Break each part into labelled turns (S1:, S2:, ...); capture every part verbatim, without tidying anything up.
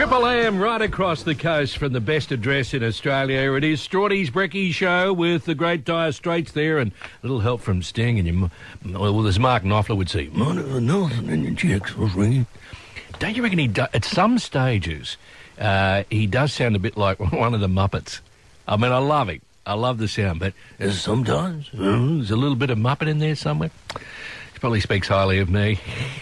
S1: Triple M right across the coast from the best address in Australia. It is Strawdy's Brekkie Show with the great Dire Straits there and a little help from Sting. And you, well, as Mark Knopfler would say, Northern and your chicks was ringing. Don't you reckon he do, at some stages uh, he does sound a bit like one of the Muppets? I mean, I love him. I love the sound, but sometimes uh, there's a little bit of Muppet in there somewhere. He probably speaks highly of me.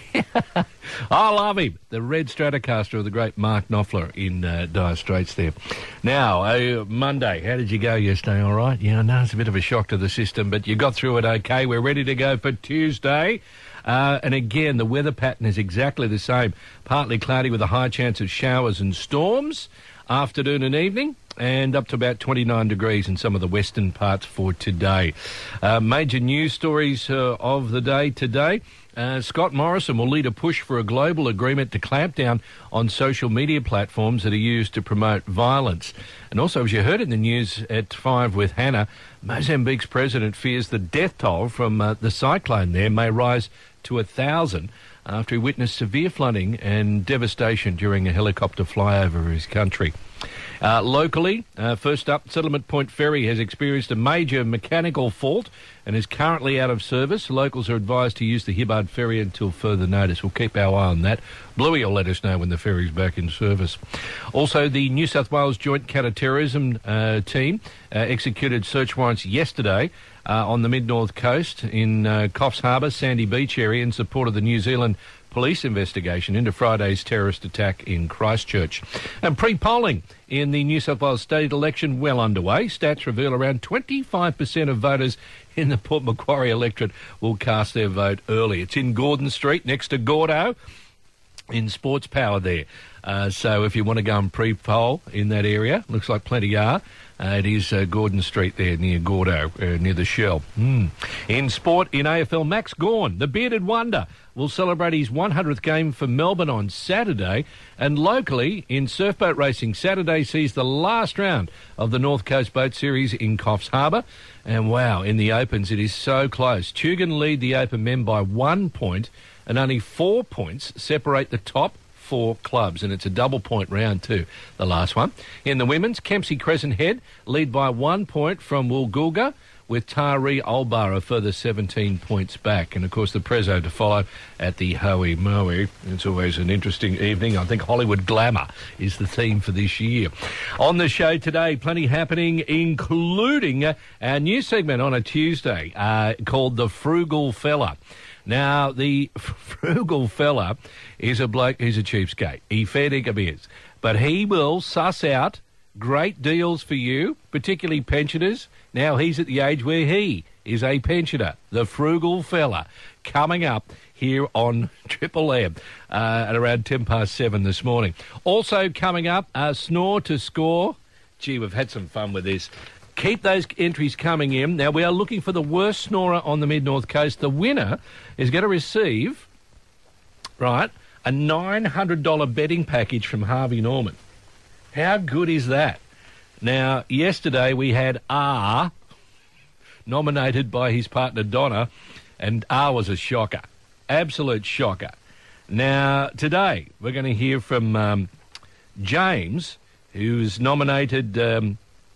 S1: I love him. The Red Stratocaster of the great Mark Knopfler in uh, Dire Straits there. Now, uh, Monday, how did you go yesterday? All right? Yeah, I know it's a bit of a shock to the system, but you got through it okay. We're ready to go for Tuesday. Uh, and again, the weather pattern is exactly the same. Partly cloudy with a high chance of showers and storms, afternoon and evening, and up to about twenty-nine degrees in some of the western parts for today. Uh, major news stories uh, of the day today. Uh, Scott Morrison will lead a push for a global agreement to clamp down on social media platforms that are used to promote violence. And also, as you heard in the news at five with Hannah, Mozambique's president fears the death toll from uh, the cyclone there may rise to a thousand after he witnessed severe flooding and devastation during a helicopter flyover of his country. Uh, locally, uh, first up, Settlement Point Ferry has experienced a major mechanical fault and is currently out of service. Locals are advised to use the Hibbard Ferry until further notice. We'll keep our eye on that. Bluey will let us know when the ferry's back in service. Also, the New South Wales Joint Counter-Terrorism uh, team uh, executed search warrants yesterday uh, on the mid-north coast in uh, Coffs Harbour, Sandy Beach area in support of the New Zealand police investigation into Friday's terrorist attack in Christchurch. And pre-polling in the New South Wales state election well underway. Stats reveal around twenty-five percent of voters in the Port Macquarie electorate will cast their vote early. It's in Gordon Street next to Gordo in Sports Power there. Uh, so if you want to go and pre-poll in that area, looks like plenty are. Uh, it is uh, Gordon Street there near Gordo, uh, near the Shell. Mm. In sport, in A F L, Max Gawn, the bearded wonder, will celebrate his one hundredth game for Melbourne on Saturday. And locally, in surfboat racing, Saturday sees the last round of the North Coast Boat Series in Coffs Harbour. And wow, in the Opens, it is so close. Tugan lead the Open men by one point, and only four points separate the top four clubs, and it's a double point round too, the last one. In the women's, Kempsey Crescent Head lead by one point from Woolgoolga, with Taree Olbar a further seventeen points back. And of course the Prezzo to follow at the Hoey Moe. It's always an interesting evening. I think Hollywood Glamour is the theme for this year. On the show today, plenty happening, including our new segment on a Tuesday uh, called The Frugal Fella. Now, the frugal fella is a bloke who's a cheapskate. He fair dinkum is. But he will suss out great deals for you, particularly pensioners. Now he's at the age where he is a pensioner. The frugal fella. Coming up here on Triple M uh, at around ten past seven this morning. Also coming up, uh, Snore to Score. Gee, we've had some fun with this. Keep those entries coming in. Now, we are looking for the worst snorer on the mid-north coast. The winner is going to receive, right, a nine hundred dollars betting package from Harvey Norman. How good is that? Now, yesterday we had R nominated by his partner Donna, and R was a shocker. Absolute shocker. Now, today we're going to hear from um, James, who's nominated... Um,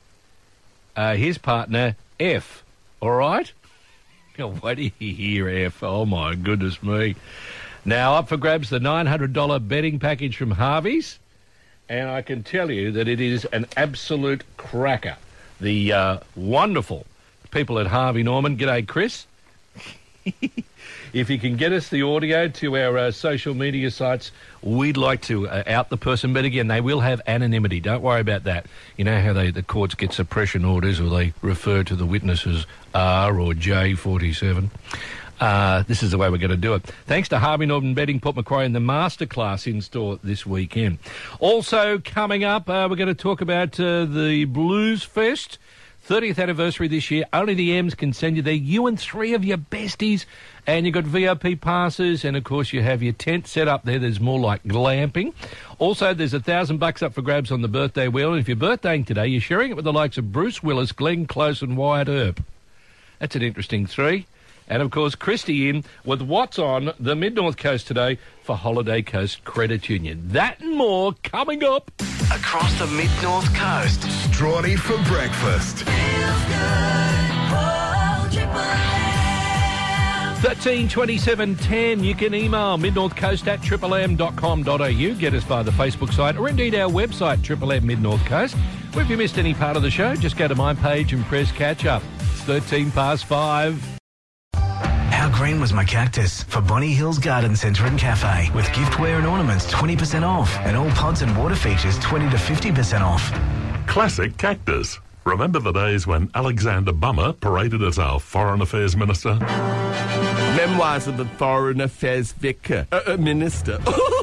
S1: Uh, his partner, F. All right? Oh, what do you hear, F? Oh, my goodness me. Now, up for grabs, the nine hundred dollars betting package from Harvey's. And I can tell you that it is an absolute cracker. The uh, wonderful people at Harvey Norman. G'day, Chris. If you can get us the audio to our uh, social media sites, we'd like to uh, out the person. But again, they will have anonymity. Don't worry about that. You know how they the courts get suppression orders or they refer to the witnesses R or J forty-seven. Uh, this is the way we're going to do it. Thanks to Harvey Norman Betting, Port Macquarie, and the Masterclass in store this weekend. Also coming up, uh, we're going to talk about uh, the Blues Fest. thirtieth anniversary this year. Only the M's can send you there. You and three of your besties. And you've got V I P passes. And, of course, you have your tent set up there. There's more like glamping. Also, there's a thousand bucks up for grabs on the birthday wheel. And if you're birthdaying today, you're sharing it with the likes of Bruce Willis, Glenn Close and Wyatt Earp. That's an interesting three. And, of course, Christy in with what's on the Mid-North Coast today for Holiday Coast Credit Union. That and more coming up.
S2: Across the Mid-North Coast.
S3: Strawny for breakfast.
S4: Feels good. Oh, Triple M.
S1: thirteen twenty-seven ten. You can email midnorthcoast at triple m dot com dot a u. Get us via the Facebook site or indeed our website, Triple M Mid-North Coast. Or if you missed any part of the show, just go to my page and press catch up. It's thirteen past five.
S2: How green was my cactus? For Bonnie Hills Garden Centre and Cafe. With giftware and ornaments twenty percent off. And all pods and water features twenty to fifty percent off.
S5: Classic cactus. Remember the days when Alexander Bummer paraded as our Foreign Affairs Minister?
S6: Memoirs of the Foreign Affairs Vicar, uh, uh, Minister,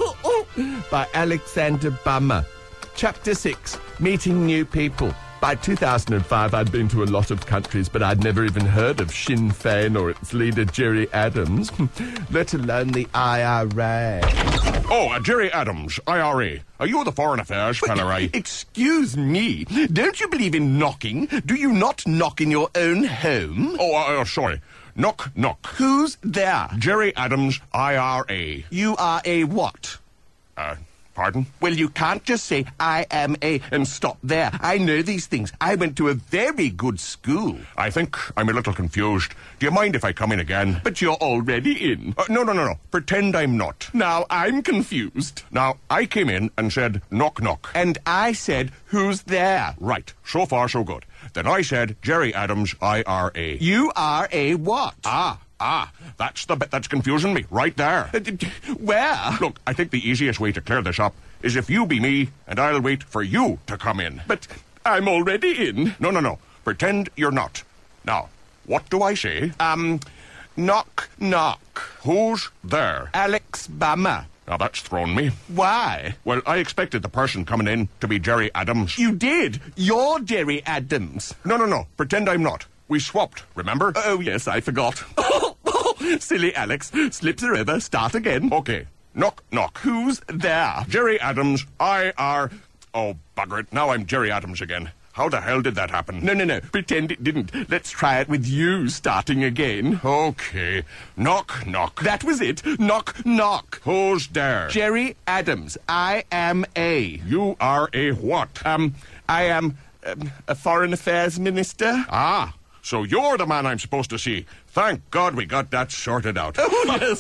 S6: by Alexander Bummer. Chapter six, Meeting New People. By two thousand five, I'd been to a lot of countries, but I'd never even heard of Sinn Féin or its leader, Gerry Adams, let alone the I R A.
S7: Oh, uh, Gerry Adams, I R A. Are you the Foreign Affairs fella, right?
S6: Excuse me, don't you believe in knocking? Do you not knock in your own home?
S7: Oh, uh, uh, sorry. Knock, knock.
S6: Who's there?
S7: Gerry Adams, I R A.
S6: You are a what?
S7: Uh, pardon?
S6: Well, you can't just say, I am a, and stop there. I know these things. I went to a very good school.
S7: I think I'm a little confused. Do you mind if I come in again?
S6: But you're already in.
S7: Uh, no, no, no, no. Pretend I'm not.
S6: Now I'm confused.
S7: Now, I came in and said, knock, knock.
S6: And I said, who's there?
S7: Right. So far, so good. Then I said, Gerry Adams, I R A.
S6: You are a what?
S7: Ah, ah. That's the bit that's confusing me, right there.
S6: Uh, d- d- where?
S7: Look, I think the easiest way to clear this up is if you be me, and I'll wait for you to come in.
S6: But I'm already in.
S7: No, no, no. Pretend you're not. Now, what do I say?
S6: Um, knock, knock.
S7: Who's there?
S6: Alex Bummer.
S7: Now, that's thrown me.
S6: Why?
S7: Well, I expected the person coming in to be Gerry Adams.
S6: You did. You're Gerry Adams.
S7: No, no, no. Pretend I'm not. We swapped, remember?
S6: Oh, yes, I forgot. Silly Alex. Slips are over. Start again.
S7: Okay. Knock, knock.
S6: Who's there?
S7: Gerry Adams, I R... Oh, bugger it. Now I'm Gerry Adams again. How the hell did that happen?
S6: No, no, no. Pretend it didn't. Let's try it with you starting again.
S7: Okay. Knock, knock.
S6: That was it. Knock, knock.
S7: Who's there?
S6: Gerry Adams. I am a...
S7: You are a what?
S6: Um, I am um, a Foreign Affairs Minister.
S7: Ah, so you're the man I'm supposed to see. Thank God we got that sorted out.
S6: Oh, yes.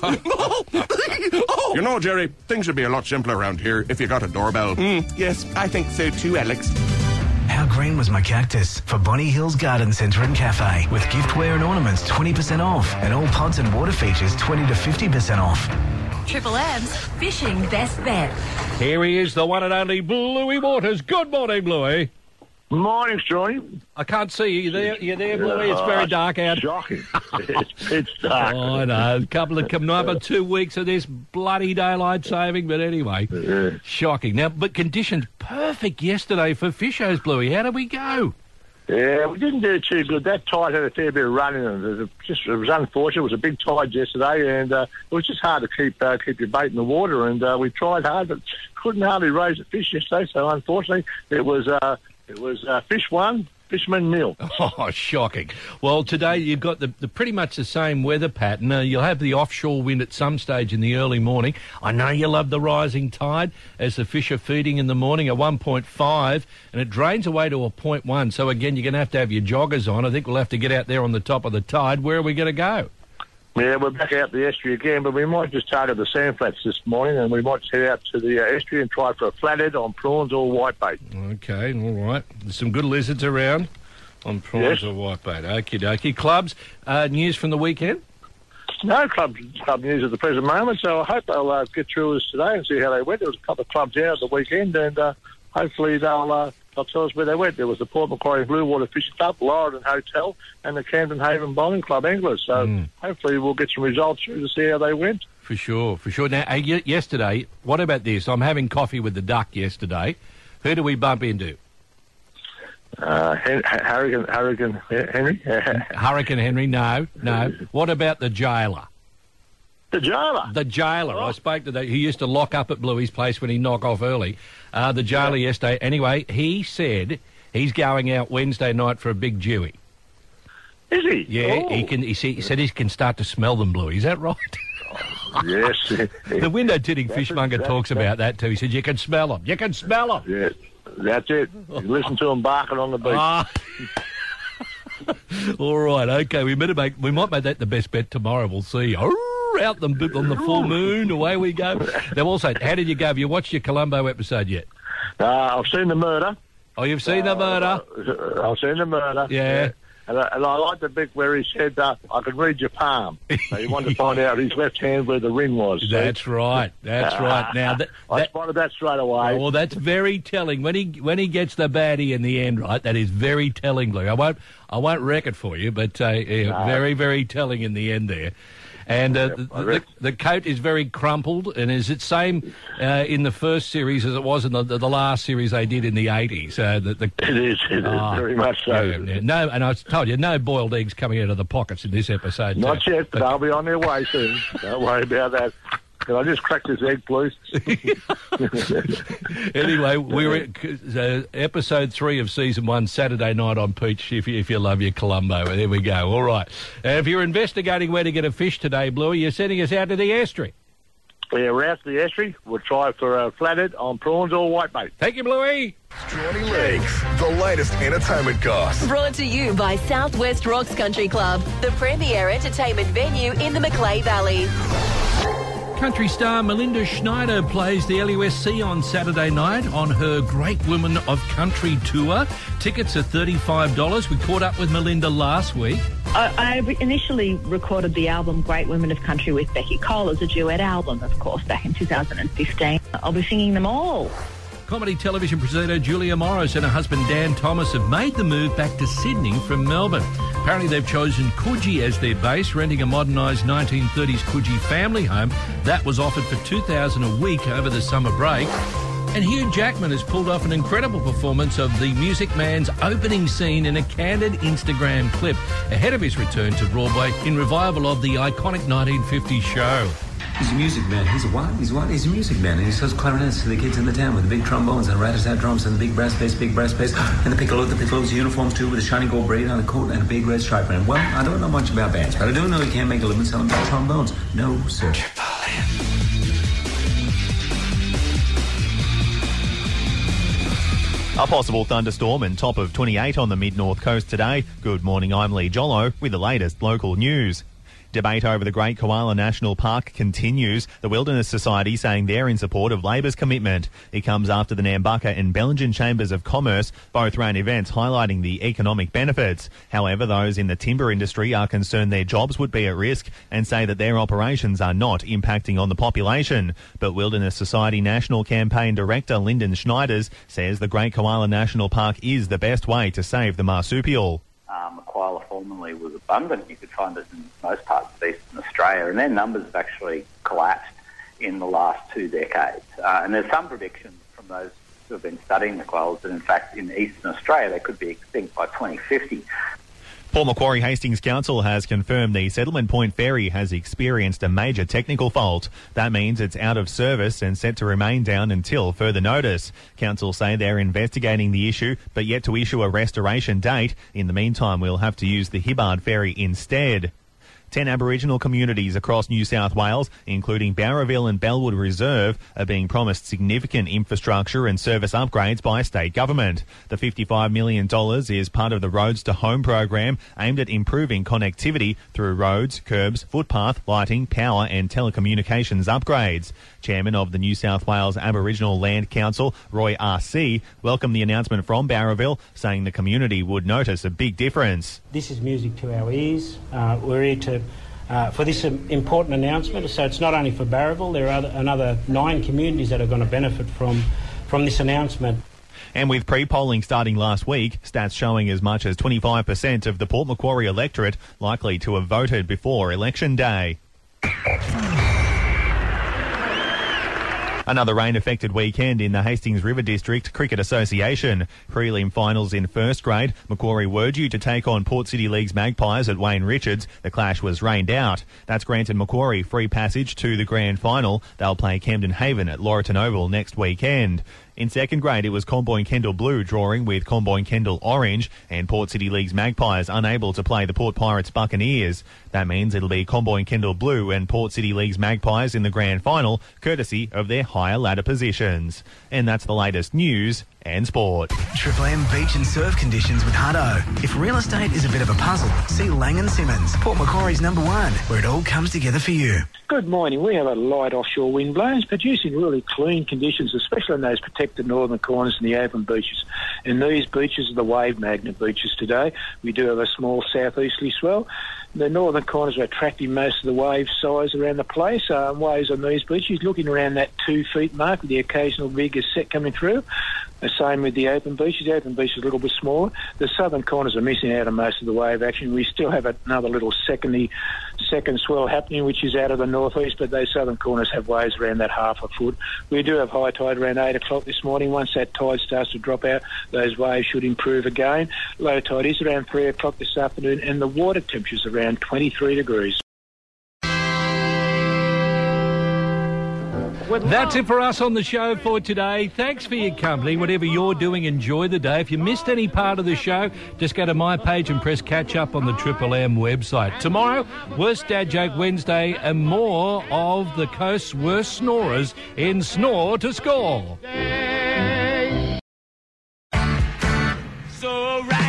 S6: Oh.
S7: You know, Gerry, things would be a lot simpler around here if you got a doorbell.
S6: Mm, yes, I think so too, Alex.
S2: How green was my cactus? For Bonnie Hills Garden Centre and Cafe. With giftware and ornaments twenty percent off. And all pods and water features twenty to fifty percent off.
S4: Triple M's Fishing Best Bet.
S1: Here he is, the one and only Bluey Waters. Good morning, Bluey.
S8: Morning, Strawny.
S1: I can't see you. You there, you there, Bluey? It's very dark out.
S8: Shocking. it's, it's dark.
S1: Oh, I know. A couple of another two weeks of this bloody daylight saving, but anyway,
S8: Yeah.
S1: shocking. Now, but conditions perfect yesterday for fishers, Bluey. How did we go?
S8: Yeah, we didn't do too good. That tide had a fair bit of running, and it was just it was unfortunate. It was a big tide yesterday, and uh, it was just hard to keep uh, keep your bait in the water. And uh, we tried hard, but couldn't hardly raise the fish yesterday. So unfortunately, it was uh, it was uh, fish one, fisherman nil.
S1: Oh, shocking. Well, today you've got the, the pretty much the same weather pattern. Uh, you'll have the offshore wind at some stage in the early morning. I know you love the rising tide as the fish are feeding in the morning at one point five, and it drains away to a point one. So, again, you're going to have to have your joggers on. I think we'll have to get out there on the top of the tide. Where are we going to go?
S8: Yeah, we're back out the estuary again, but we might just target the sand flats this morning, and we might head out to the uh, estuary and try for a flathead on prawns or whitebait.
S1: Okay, all right. There's some good lizards around on prawns
S8: Yes.
S1: or whitebait. Okie dokie. Clubs, uh, news from the weekend?
S8: No club club news at the present moment, so I hope they'll uh, get through us today and see how they went. There was a couple of clubs out at the weekend, and uh, hopefully they'll uh, they'll tell us where they went. There was the Port Macquarie Blue Water Fishing Club, Loriden Hotel, and the Camden Haven Bowling Club Anglers. So
S1: Mm.
S8: hopefully we'll get some results through to see how they went.
S1: For sure, for sure. Now, uh, y- yesterday, what about this? I'm having coffee with the duck yesterday. Who do we bump into?
S8: Uh, Hen- Harrigan, Harrigan, Henry,
S1: Hurricane Henry? No, no. What about the jailer?
S8: the jailer.
S1: The jailer. I spoke to that. He used to lock up at Bluey's place when he knock off early. Uh, the jailer yesterday. Anyway, he said he's going out Wednesday night for a big Dewey.
S8: Is he?
S1: Yeah,
S8: Oh.
S1: he can. He, see, he said he can start to smell them, Blue. Is that right?
S8: Yes.
S1: The window-tinting
S8: That's
S1: fishmonger
S8: it,
S1: talks
S8: that's-
S1: about that too. He said you can smell them. You can smell them.
S8: Yeah, that's it. You listen to him barking on the beach.
S1: Ah. All right, okay. We better make. We might make that the best bet tomorrow. We'll see. Arr, out them on the full moon. Away we go. Now, also, how did you go? Have you watched your Columbo episode yet?
S8: Uh, I've seen the murder.
S1: Oh, you've seen the murder.
S8: Uh, I've seen the murder.
S1: Yeah.
S8: And I, and I like the bit where he said, uh, I could read your palm. So he wanted to find out his left hand where the ring was. see?
S1: That's right. That's right. Now that,
S8: I
S1: that
S8: spotted that straight away.
S1: well, that's very telling. When he when he gets the baddie in the end, right? That is very telling, Blue. I won't I won't wreck it for you, but uh, yeah,
S8: No.
S1: very very telling in the end there. And uh, the,
S8: I
S1: the,
S8: reckon.
S1: the coat is very crumpled, and is it same uh, in the first series as it was in the, the, the last series they did in the eighties? Uh, the, the,
S8: It is, it is,
S1: Ah,
S8: very much so.
S1: yeah, yeah. No, and I told you, no boiled eggs coming out of the pockets in this episode.
S8: Not
S1: too.
S8: yet, but they'll be on their way soon. Don't worry about that. Can I just crack this egg, please?
S1: Anyway, we were at uh, episode three of season one, Saturday night on Peach, if you, if you love your Columbo. There we go. All right. Uh, if you're investigating where to get a fish today, Bluey, you're sending us out to the estuary.
S8: Yeah, we're out to the estuary. We'll try for a flathead on prawns or whitebait.
S1: Thank you, Bluey.
S3: Strawny Legs, the latest entertainment goss.
S4: Brought to you by Southwest Rocks Country Club, the premier entertainment venue in the Macleay Valley.
S1: Country star Melinda Schneider plays the L U S C on Saturday night on her Great Women of Country tour. Tickets are thirty-five dollars. We caught up with Melinda last week.
S9: I, I initially recorded the album Great Women of Country with Becky Cole as a duet album, of course, back in two thousand fifteen. I'll be singing them all.
S1: Comedy television presenter Julia Morris and her husband Dan Thomas have made the move back to Sydney from Melbourne. Apparently they've chosen Coogee as their base, renting a modernised nineteen thirties Coogee family home. That was offered for two thousand dollars a week over the summer break. And Hugh Jackman has pulled off an incredible performance of the Music Man's opening scene in a candid Instagram clip ahead of his return to Broadway in revival of the iconic nineteen fifties show.
S10: He's a music man. He's a what? He's what? He's a music man. And he sells clarinets to the kids in the town with the big trombones and rat-a-tat drums and the big brass bass, big brass bass, and the piccolo, the piccolo's uniforms too with a shiny gold braid on a coat and a big red stripe around. Well, I don't know much about bands, but I do know you can't make a living selling big trombones. No, sir.
S11: A possible thunderstorm and top of twenty-eight on the mid-north coast today. Good morning, I'm Lee Jollo with the latest local news. Debate over the Great Koala National Park continues. The Wilderness Society saying they're in support of Labor's commitment. It comes after the Nambucca and Bellingen Chambers of Commerce both ran events highlighting the economic benefits. However, those in the timber industry are concerned their jobs would be at risk and say that their operations are not impacting on the population. But Wilderness Society National Campaign Director Lyndon Schneiders says the Great Koala National Park is the best way to save the marsupial.
S12: Um, the koala formerly was abundant. You could find it in most parts of eastern Australia, and their numbers have actually collapsed in the last two decades. Uh, and there's some predictions from those who have been studying the koalas that, in fact, in eastern Australia, they could be extinct by twenty fifty.
S11: Port Macquarie Hastings Council has confirmed the Settlement Point ferry has experienced a major technical fault. That means it's out of service and set to remain down until further notice. Council say they're investigating the issue, but yet to issue a restoration date. In the meantime, we'll have to use the Hibbard ferry instead. Ten Aboriginal communities across New South Wales, including Bowraville and Bellwood Reserve, are being promised significant infrastructure and service upgrades by state government. The fifty-five million dollars is part of the Roads to Home program aimed at improving connectivity through roads, curbs, footpath, lighting, power and telecommunications upgrades. Chairman of the New South Wales Aboriginal Land Council, Roy R C, welcomed the announcement from Bowraville, saying the community would notice a big difference.
S13: This is music to our ears. Uh, we're here to Uh, for this um, important announcement. So it's not only for Bowraville, there are other, another nine communities that are going to benefit from, from this announcement.
S11: And with pre-polling starting last week, stats showing as much as twenty-five percent of the Port Macquarie electorate likely to have voted before Election Day. Another rain-affected weekend in the Hastings River District Cricket Association. Prelim finals in first grade. Macquarie were due to take on Port City League's Magpies at Wayne Richards. The clash was rained out. That's granted Macquarie free passage to the grand final. They'll play Camden Haven at Laurelton Oval next weekend. In second grade, it was Comboyne Kendall Blue drawing with Comboyne Kendall Orange, and Port City League's Magpies unable to play the Port Pirates Buccaneers. That means it'll be Comboyne Kendall Blue and Port City League's Magpies in the grand final, courtesy of their higher ladder positions. And that's the latest news and sport.
S2: Triple M beach and surf conditions with Hutto. If real estate is a bit of a puzzle, see Lang and Simmons, Port Macquarie's number one, where it all comes together for you.
S14: Good morning. We have a light offshore wind blowing, producing really clean conditions, especially in those protected northern corners and the open beaches. And these beaches are the wave magnet beaches today. We do have a small southeasterly swell. The northern corners are attracting most of the wave size around the place. Um, waves on these beaches looking around that two feet mark with the occasional bigger set coming through. The same with the open beaches. The open beach is a little bit smaller. The southern corners are missing out on most of the wave action. We still have another little second, second swell happening, which is out of the northeast, but those southern corners have waves around that half a foot. We do have high tide around eight o'clock this morning. Once that tide starts to drop out, those waves should improve again. Low tide is around three o'clock this afternoon, and the water temperature's around twenty-three degrees.
S1: That's it for us on the show for today. Thanks for your company. Whatever you're doing, enjoy the day. If you missed any part of the show, just go to my page and press catch up on the Triple M website. Tomorrow, Worst Dad Joke Wednesday and more of the coast's worst snorers in Snore to Score.
S15: So right.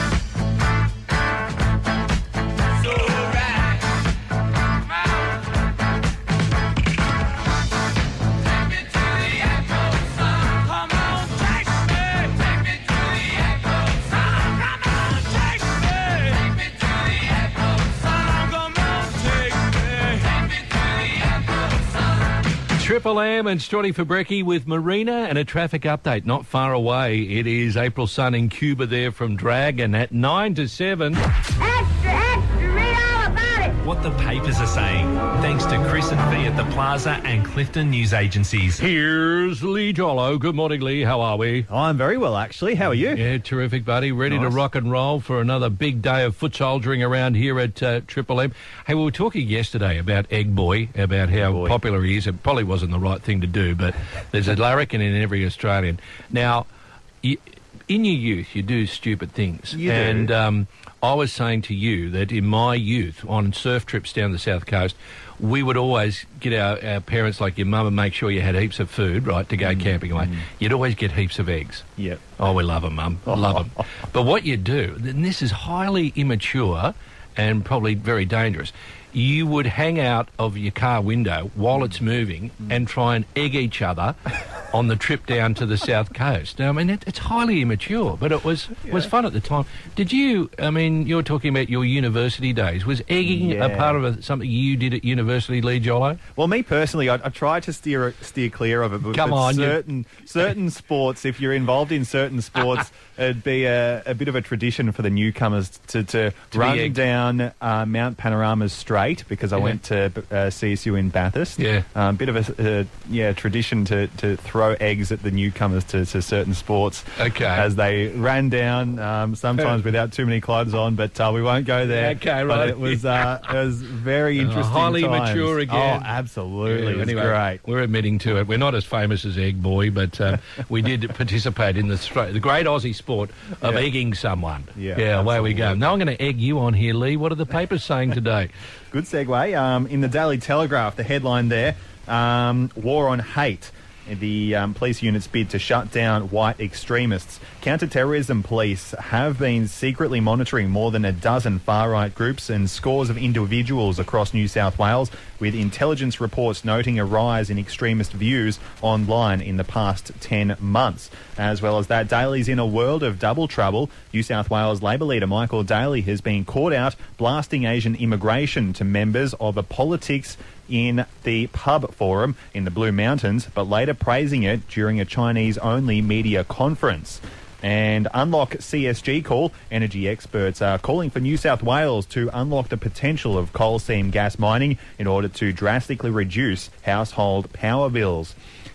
S1: Triple M and Strotty for Brekkie with Marina and a traffic update not far away. It is April Sun in Cuba there from Dragon at nine to seven.
S15: Extra, extra, read all about it.
S16: What the papers are saying, thanks to Chris and Fee at the Plaza and Clifton News Agencies.
S1: Here's Lee Jollo. Good morning, Lee. How are we?
S11: I'm very well, actually. How are you?
S1: Yeah, terrific, buddy. Ready
S11: Nice.
S1: to rock and roll for another big day of foot soldiering around here at uh, Triple M. Hey, we were talking yesterday about Egg Boy, about how
S11: Boy.
S1: popular he is. It probably wasn't the right thing to do, but there's a larrikin in every Australian. Now, you, in your youth, you do stupid things.
S11: You do.
S1: and um, I was saying to you that in my youth, on surf trips down the South Coast, we would always get our, our parents, like your mum, and make sure you had heaps of food, right, to go camping away. You'd always get heaps of eggs.
S11: Yep.
S1: Oh, we love them, Mum. Love them. But what you do, and this is highly immature and probably very dangerous, you would hang out of your car window while it's moving and try and egg each other on the trip down to the South Coast. Now, I mean, it, it's highly immature, but it was
S11: Yeah.
S1: was fun at the time. Did you, I mean, you were talking about your university days. Was egging a
S11: Yeah.
S1: part of a, something you did at university, Lee Jollo?
S11: Well, me personally, I, I try to steer steer clear of it. But
S1: Come
S11: but
S1: on, you-
S11: certain certain sports, if you're involved in certain sports, it'd be a, a bit of a tradition for the newcomers to, to,
S1: be
S11: run
S1: egged.
S11: down uh, Mount Panorama's Strait, because I
S1: Yeah.
S11: went to uh, C S U in Bathurst.
S1: Yeah.
S11: A um, bit of a uh, yeah tradition to, to throw eggs at the newcomers to, to certain sports.
S1: Okay.
S11: As they ran down, um, sometimes without too many clothes on, but uh, we won't go there.
S1: Okay,
S11: But
S1: right.
S11: it was uh, it was very
S1: Uh,
S11: interesting.
S1: highly
S11: times.
S1: mature again.
S11: Oh, absolutely.
S1: Yeah,
S11: It was
S1: anyway,
S11: great.
S1: we're admitting to it. We're not as famous as Egg Boy, but uh, we did participate in the stra- the great Aussie sport of
S11: Yeah.
S1: egging someone.
S11: Yeah,
S1: yeah, away we go.
S11: absolutely.
S1: Now I'm going to egg you on here, Lee. What are the papers saying today?
S11: Good segue. Um, in the Daily Telegraph, the headline there, um, War on Hate. The um, police units bid to shut down white extremists. Counter-terrorism police have been secretly monitoring more than a dozen far-right groups and scores of individuals across New South Wales, with intelligence reports noting a rise in extremist views online in the past ten months. As well as that, Daly's in a world of double trouble. New South Wales Labor leader Michael Daly has been caught out blasting Asian immigration to members of a politics in the pub forum in the Blue Mountains, but later praising it during a Chinese-only media conference. And unlock C S G call. Energy experts are calling for New South Wales to unlock the potential of coal seam gas mining in order to drastically reduce household power bills.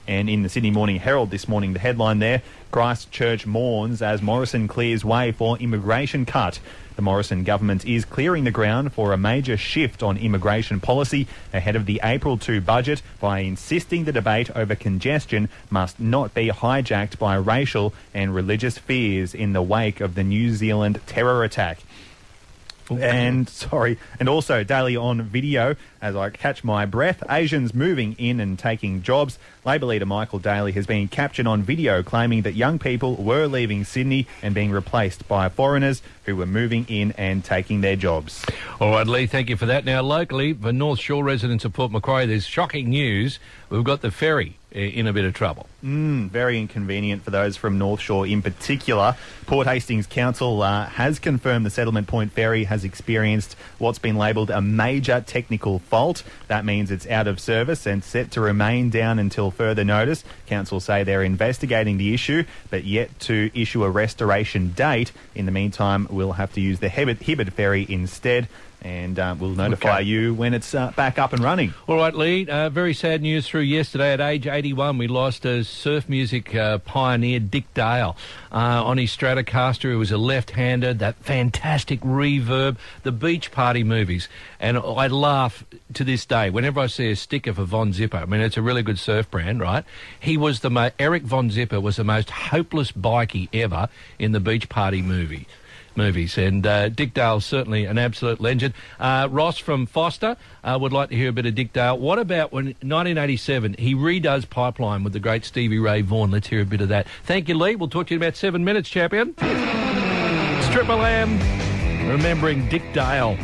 S11: And in the Sydney Morning Herald this morning, the headline there, Christchurch mourns as Morrison clears way for immigration cut. The Morrison government is clearing the ground for a major shift on immigration policy ahead of the April second budget by insisting the debate over congestion must not be hijacked by racial and religious fears in the wake of the New Zealand terror attack. And, sorry, and also daily on video, as I catch my breath, Asians moving in and taking jobs. Labor leader Michael Daly has been captured on video claiming that young people were leaving Sydney and being replaced by foreigners who were moving in and taking their jobs.
S1: All right, Lee, thank you for that. Now, locally, for North Shore residents of Port Macquarie, there's shocking news. We've got the ferry in a bit of trouble.
S11: Mm, very inconvenient for those from North Shore in particular. Port Hastings Council uh, has confirmed the Settlement Point ferry has experienced what's been labelled a major technical fault. That means it's out of service and set to remain down until further notice. Council say they're investigating the issue, but yet to issue a restoration date. In the meantime, we'll have to use the Hibbert, Hibbert ferry instead. And uh, we'll notify
S1: Okay.
S11: you when it's uh, back up and running.
S1: All right, Lee, uh, very sad news through yesterday. At age eighty-one, we lost a surf music uh, pioneer, Dick Dale, uh, on his Stratocaster. He was a left-hander, that fantastic reverb, the Beach Party movies. And I laugh to this day whenever I see a sticker for Von Zipper. I mean, it's a really good surf brand, right? He was the mo- Eric Von Zipper was the most hopeless bikie ever in the Beach Party movie. movies. And uh, Dick Dale's certainly an absolute legend. Uh, Ross from Foster uh, would like to hear a bit of Dick Dale. What about when nineteen eighty-seven he redoes Pipeline with the great Stevie Ray Vaughan? Let's hear a bit of that. Thank you, Lee. We'll talk to you in about seven minutes, champion. It's Triple M, remembering Dick Dale.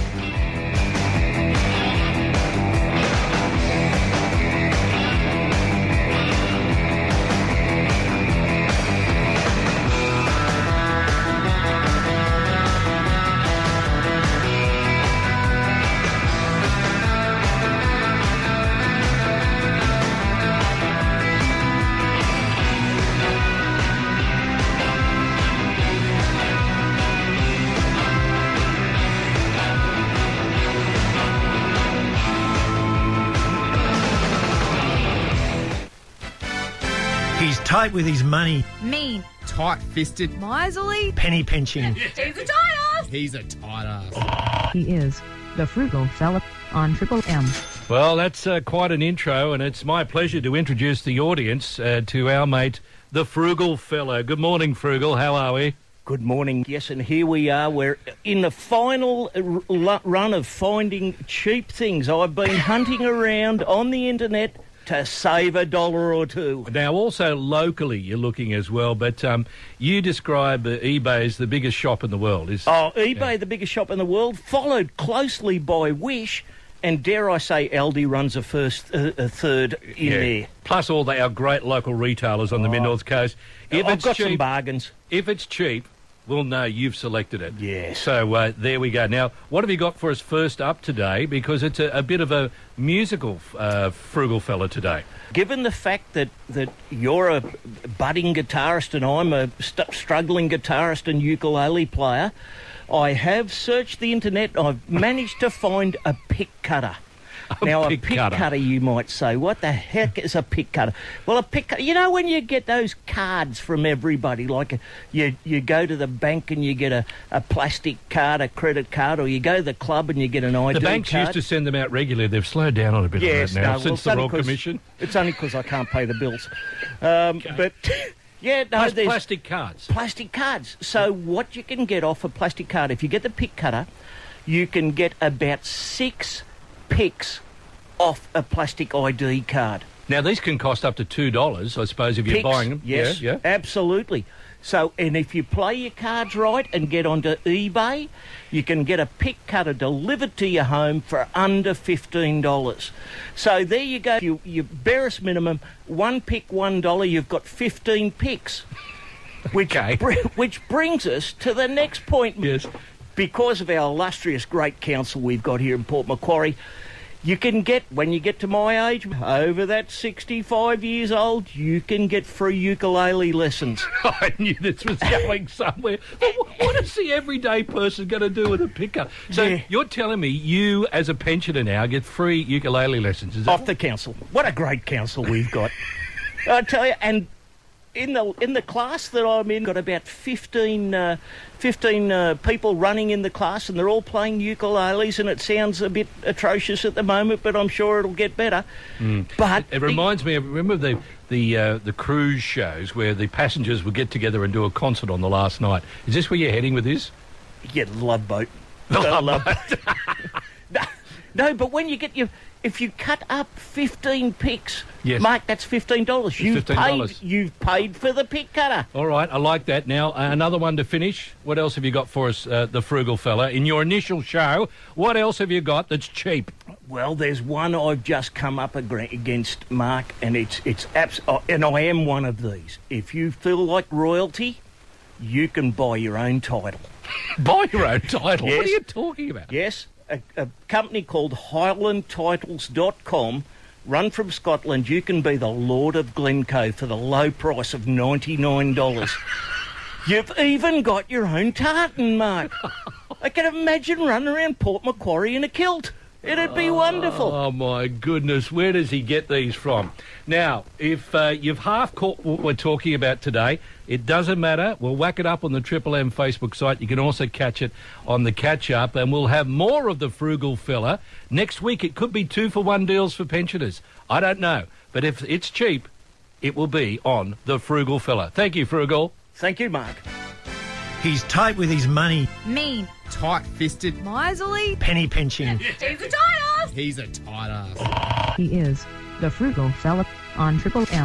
S17: He's tight with his money.
S18: Mean.
S17: Tight-fisted.
S18: Miserly.
S17: Penny pinching.
S18: He's a tight ass.
S17: He's a tight ass.
S19: He is the frugal fella on Triple M.
S1: Well, that's uh, quite an intro, and it's my pleasure to introduce the audience uh, to our mate, the Frugal Fellow. Good morning, Frugal. How are we?
S20: Good morning. Yes, and here we are. We're in the final r- run of finding cheap things. I've been hunting around on the internet to save a dollar or two.
S1: Now, also locally, you're looking as well, but um, you describe uh, eBay as the biggest shop in the world. Is
S20: Oh, eBay, the biggest shop in the world, followed closely by Wish, and dare I say, Aldi runs a first, uh, a third in
S1: Yeah.
S20: there.
S1: Plus all the, our great local retailers on the
S20: Oh.
S1: Mid-North Coast. If
S20: I've
S1: it's
S20: got
S1: cheap,
S20: some bargains.
S1: If it's cheap, we'll know you've selected it.
S20: Yes.
S1: So uh, there we go. Now, what have you got for us first up today? Because it's a, a bit of a musical uh, Frugal fella today.
S20: Given the fact that, that you're a budding guitarist and I'm a st- struggling guitarist and ukulele player, I have searched the internet. I've managed to find a pick cutter.
S1: A
S20: now,
S1: pick
S20: a pick
S1: cutter.
S20: cutter. you might say. What the heck is a pick cutter? Well, a pick cutter, you know when you get those cards from everybody, like a, you you go to the bank and you get a, a plastic card, a credit card, or you go to the club and you get an I D
S1: The banks
S20: card.
S1: used to send them out regularly. They've slowed down on a bit
S20: Yes,
S1: of that now
S20: no, well,
S1: since
S20: it's
S1: the
S20: only
S1: Royal
S20: 'cause-
S1: Commission.
S20: It's only because I can't pay the bills. Um, But, yeah, no,
S1: Plus
S20: there's...
S1: plastic cards.
S20: Plastic cards. So what you can get off a plastic card, if you get the pick cutter, you can get about six picks off a plastic I D card.
S1: Now, these can cost up to two dollars, I suppose, if you're
S20: Picks,
S1: buying them.
S20: Yes,
S1: Yeah, yeah.
S20: absolutely. So, and if you play your cards right and get onto eBay, you can get a pick cutter delivered to your home for under fifteen dollars. So there you go. You, your barest minimum, one pick, one dollar, you've got fifteen picks. Which, br- which brings us to the next point.
S1: Yes.
S20: Because of our illustrious great council we've got here in Port Macquarie, you can get, when you get to my age, over that sixty-five years old, you can get free ukulele lessons.
S1: I knew this was going somewhere. But wh- what is the everyday person going to do with a picker? So
S20: Yeah.
S1: you're telling me you, as a pensioner now, get free ukulele lessons? Is that
S20: Off the council. What a great council we've got. I tell you, and in the in the class that I'm in, got about fifteen, uh, fifteen uh, people running in the class, and they're all playing ukuleles, and it sounds a bit atrocious at the moment, but I'm sure it'll get better.
S1: Mm.
S20: But
S1: it, it reminds me of, remember the the uh, the cruise shows where the passengers would get together and do a concert on the last night. Is this where you're heading with this?
S20: Yeah, Love Boat.
S1: The Love
S20: Love Boat. no, no, but when you get your... If you cut up fifteen picks,
S1: yes.
S20: Mark, that's fifteen dollars. You've
S1: fifteen dollars.
S20: paid. You've paid for the pick cutter.
S1: All right, I like that. Now, uh, another one to finish. What else have you got for us, uh, the frugal fella? In your initial show, what else have you got that's cheap?
S20: Well, there's one I've just come up ag- against, Mark, and it's it's abs- oh, and I am one of these. If you feel like royalty, you can buy your own title.
S1: Buy your own title?
S20: Yes.
S1: What are you talking about?
S20: Yes. A, a company called Highland Titles dot com, run from Scotland. You can be the Lord of Glencoe for the low price of ninety-nine dollars. You've even got your own tartan, Mark. I can imagine running around Port Macquarie in a kilt. It'd be wonderful.
S1: Oh, my goodness. Where does he get these from? Now, if uh, you've half caught what we're talking about today, it doesn't matter. We'll whack it up on the Triple M Facebook site. You can also catch it on the catch-up, and we'll have more of the Frugal Fella. Next week, it could be two-for-one deals for pensioners. I don't know. But if it's cheap, it will be on the Frugal Fella. Thank you, Frugal.
S20: Thank you, Mark.
S17: He's tight with his money.
S18: Mean.
S17: Tight-fisted.
S18: Miserly.
S17: Penny pinching.
S18: He's a tight ass.
S17: He's a tight ass.
S19: He is the Frugal Fella on Triple M.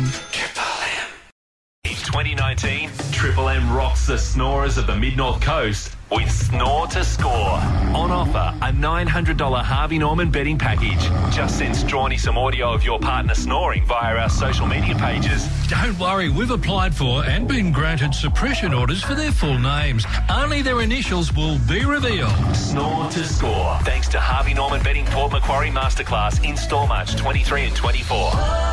S16: In twenty nineteen, Triple M rocks the snorers of the Mid-North Coast with Snore to Score. On offer, a nine hundred dollars Harvey Norman betting package. Just send Strawny some audio of your partner snoring via our social media pages.
S21: Don't worry, we've applied for and been granted suppression orders for their full names. Only their initials will be revealed.
S16: Snore to Score. Thanks to Harvey Norman Betting Port Macquarie Masterclass in store March twenty-three and twenty-four.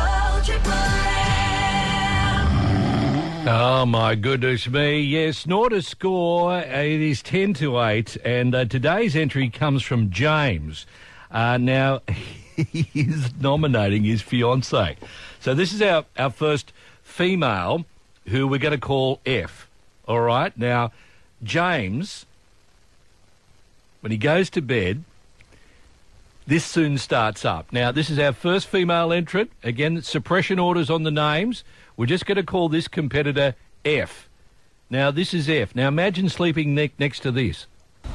S1: Oh, my goodness me. Yes, Snore to Score. It is ten to eight, and uh, today's entry comes from James. Uh, now, he is nominating his fiancée. So this is our, our first female who we're going to call F. All right? Now, James, when he goes to bed, this soon starts up. Now, this is our first female entrant. Again, suppression orders on the names. We're just going to call this competitor F. Now, this is F. Now, imagine sleeping ne- next to this.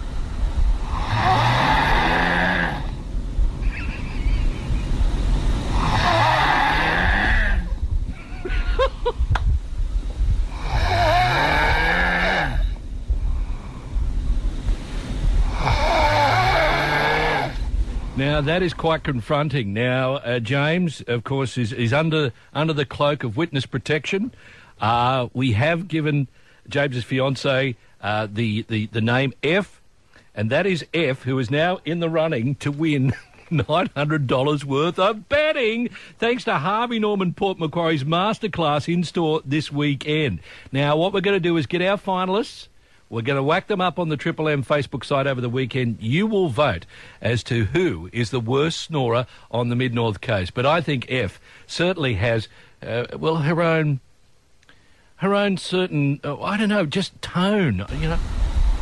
S1: Now, that is quite confronting. Now, uh, James, of course, is, is under under the cloak of witness protection. Uh, we have given James's fiancée uh, the, the, the name F, and that is F, who is now in the running to win nine hundred dollars worth of betting, thanks to Harvey Norman Port Macquarie's Masterclass in store this weekend. Now, what we're going to do is get our finalists. We're going to whack them up on the Triple M Facebook site over the weekend. You will vote as to who is the worst snorer on the Mid-North Coast. But I think F certainly has, uh, well, her own, her own certain, uh, I don't know, just tone, you know.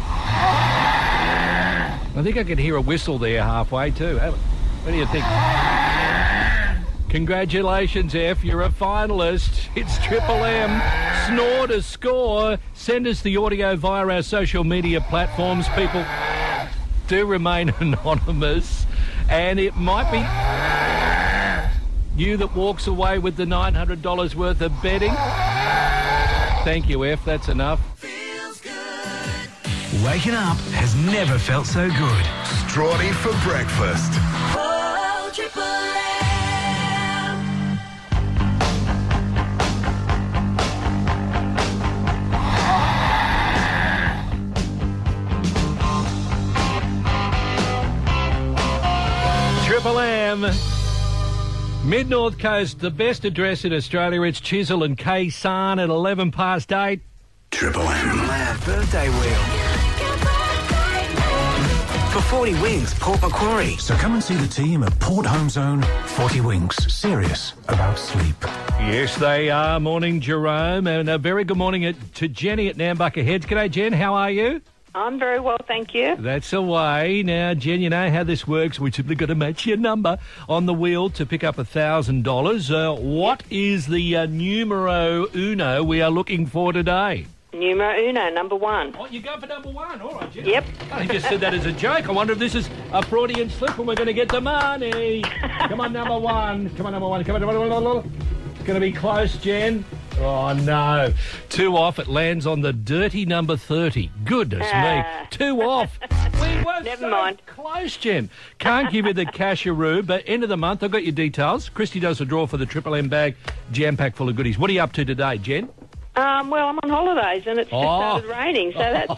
S1: I think I could hear a whistle there halfway too. What do you think? Congratulations, F. You're a finalist. It's Triple M. Snore to Score. Send us the audio via our social media platforms. People do remain anonymous. And it might be you that walks away with the nine hundred dollars worth of betting. Thank you, F. That's enough.
S2: Waking up has never felt so good.
S3: Strawny for breakfast.
S15: Oh, Triple M.
S1: Triple M. Mid-North Coast, the best address in Australia. It's Chisel and Kaysan at eleven past eight.
S2: Triple M. Birthday wheel. For forty Winks, Port Macquarie.
S22: So come and see the team at Port Home Zone forty Winks. Serious about sleep.
S1: Yes, they are. Morning, Jerome. And a very good morning at, to Jenny at Nambucca Heads. G'day, Jen. How are you?
S18: I'm very well, thank you.
S1: That's the way. Now, Jen, you know how this works. We've simply got to match your number on the wheel to pick up one thousand dollars. Uh, what is the uh, numero uno we are looking for today?
S18: Numero uno, number one.
S1: Oh, you go for number one. All right, Jen.
S18: Yep.
S1: I just said that as a joke. I wonder if this is a Freudian slip and we're going to get the money. Come on, number one. Come on, number one. Come on, number one. It's going to be close, Jen. Oh, no. Two off. It lands on the dirty number thirty. Goodness
S18: Ah.
S1: me. Two off. We were
S18: Never
S1: so
S18: mind.
S1: close, Jen. Can't give you the casharoo, but end of the month, I've got your details. Christy does the draw for the Triple M bag, jam-packed full of goodies. What are you up to today, Jen?
S18: Um, well, I'm on holidays and it's just
S1: Oh.
S18: started raining, so that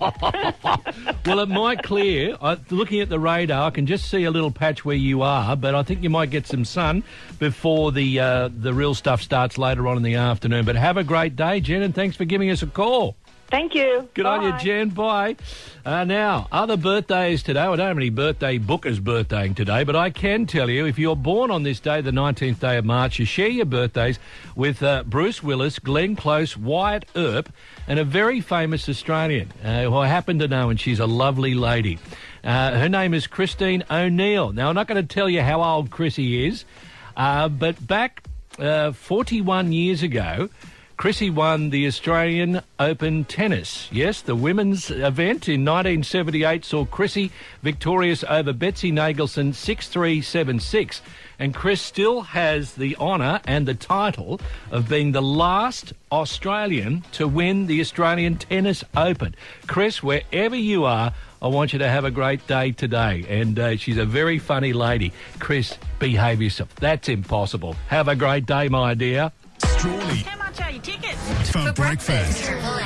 S18: sucks.
S1: Well, it might clear. I, looking at the radar, I can just see a little patch where you are, but I think you might get some sun before the uh, the real stuff starts later on in the afternoon. But have a great day, Jen, and thanks for giving us a call.
S18: Thank you.
S1: Good on you, Jen. Bye. Uh, now, other birthdays today. I don't have any birthday bookers birthdaying today, but I can tell you, if you're born on this day, the nineteenth day of March, you share your birthdays with uh, Bruce Willis, Glenn Close, Wyatt Earp, and a very famous Australian uh, who I happen to know, and she's a lovely lady. Uh, her name is Christine O'Neill. Now, I'm not going to tell you how old Chrissy is, uh, but back uh, forty-one years ago, Chrissy won the Australian Open Tennis. Yes, the women's event in nineteen seventy-eight saw Chrissy victorious over Betsy Nagelson six three, seven six. And Chris still has the honour and the title of being the last Australian to win the Australian Tennis Open. Chris, wherever you are, I want you to have a great day today. And uh, she's a very funny lady. Chris, behave yourself. That's impossible. Have a great day, my dear.
S22: Strawley.
S18: How much are your tickets?
S22: For breakfast.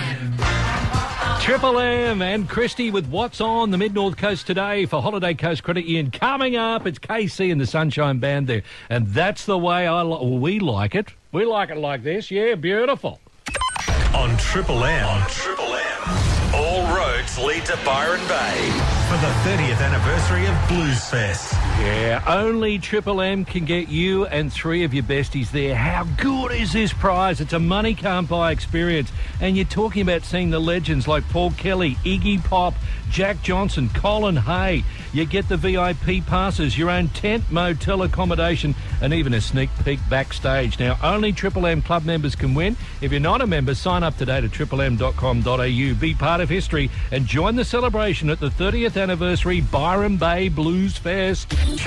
S1: Triple M and Christy with What's On the Mid-North Coast today for Holiday Coast Credit Union. Coming up, it's K C and the Sunshine Band there. And that's the way I li- well, we like it. We like it like this. Yeah, beautiful.
S22: On Triple M.
S16: On Triple M. All roads lead to Byron Bay.
S22: For the thirtieth anniversary of Blues Fest.
S1: Yeah, only Triple M can get you and three of your besties there. How good is this prize? It's a money can't buy experience. And you're talking about seeing the legends like Paul Kelly, Iggy Pop, Jack Johnson, Colin Hay. You get the V I P passes, your own tent, motel accommodation, and even a sneak peek backstage. Now, only Triple M club members can win. If you're not a member, sign up today to triple m dot com dot a u. Be part of history and join the celebration at the thirtieth anniversary Byron Bay Blues Fest.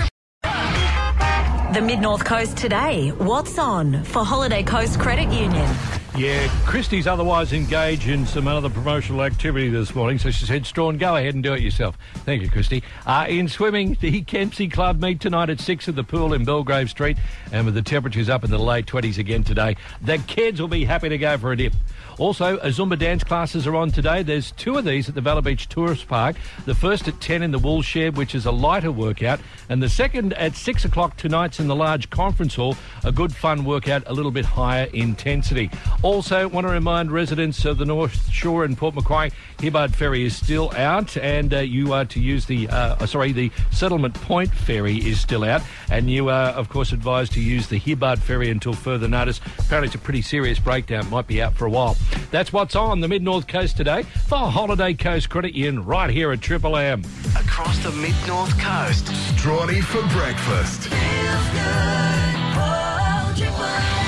S4: The Mid-North Coast today. What's on for Holiday Coast Credit Union?
S1: Yeah, Christy's otherwise engaged in some other promotional activity this morning, so she said, Strawn, go ahead and do it yourself. Thank you, Christy. Uh, in swimming, the Kempsey Club meet tonight at six at the pool in Belgrave Street, and with the temperatures up in the late twenties again today, the kids will be happy to go for a dip. Also, a Zumba dance classes are on today. There's two of these at the Valor Beach Tourist Park. The first at ten in the Wool Shed, which is a lighter workout, and the second at six o'clock tonight's in the large conference hall, a good fun workout, a little bit higher intensity. Also, want to remind residents of the North Shore and Port Macquarie, Hibbard Ferry is still out, and uh, you are to use the, uh, sorry, the Settlement Point Ferry is still out, and you are, of course, advised to use the Hibbard Ferry until further notice. Apparently it's a pretty serious breakdown, might be out for a while. That's what's on the Mid-North Coast today for Holiday Coast Credit Union right here at Triple M.
S2: Across the Mid-North Coast.
S3: Strawny for breakfast.
S15: Feels good. Oh, Triple M.